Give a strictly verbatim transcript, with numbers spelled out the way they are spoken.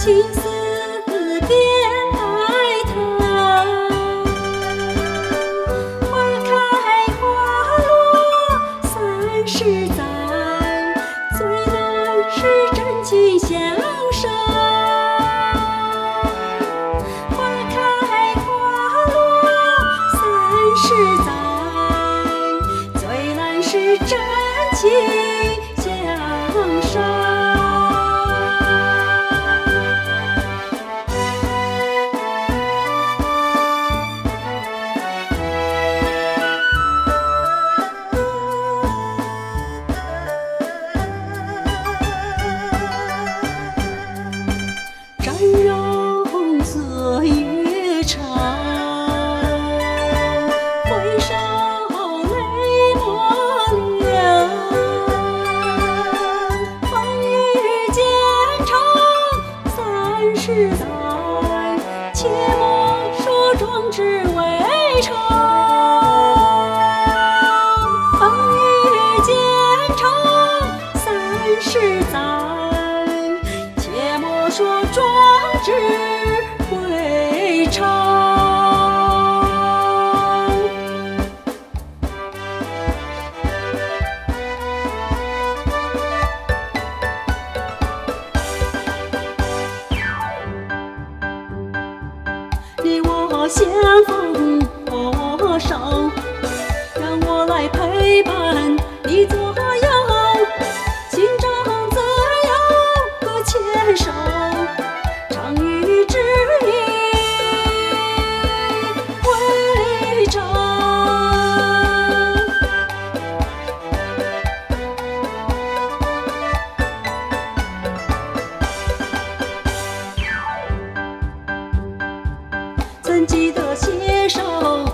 青丝边白头，花开花落三十载，最难是真情相守。花开花落三十载，最难是真情相守。峥嵘岁月长，回首泪莫流。风雨兼程三十载，切莫说壮志未酬。风雨兼程三十载，切莫说壮志未酬。你我相逢握手，让我来陪伴你左右，心中自有个牵手。长吁之意为证。怎记得携手